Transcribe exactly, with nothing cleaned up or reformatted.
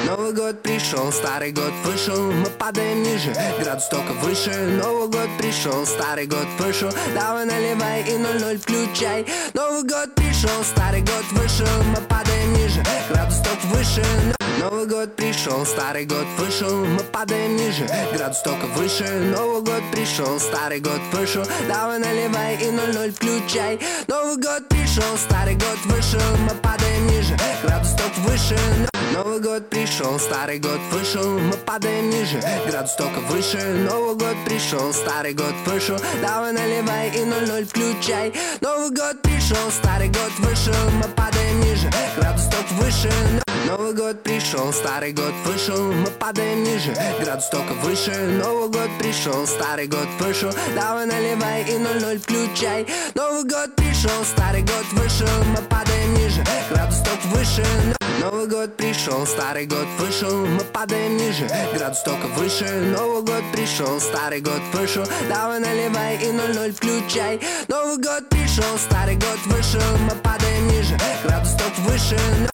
Новый год пришел, старый год вышел, мы падаем ниже, градус только выше. Новый год пришел, старый год вышел, давай наливай и ноль ноль включай. Новый год пришел, старый год вышел, мы падаем ниже, градус только выше. Новый год пришел, старый год вышел, мы падаем ниже, градус только выше. Новый год пришел, старый год вышел, давай наливай и ноль ноль включай. Новый год пришел, старый год вышел, мы падаем ниже, градус только выше. Новый год пришел, старый год вышел, мы падаем ниже, градус только выше. Новый год пришел, старый год вышел, давай наливай и ноль ноль включай. Новый год пришел, старый год вышел, мы падаем ниже, градус только выше. Новый год пришел, старый год вышел, мы падаем ниже, градус только выше. Новый год пришел, старый год вышел, давай наливай и ноль ноль включай. Новый год пришел, старый год вышел, мы падаем ниже, градус только выше. Новый год пришел, старый год вышел, мы падаем ниже, градус только выше. Новый год пришел, старый год вышел, давай наливай и ноль ноль включай. Новый год пришел, старый год вышел, мы падаем ниже, градус только выше.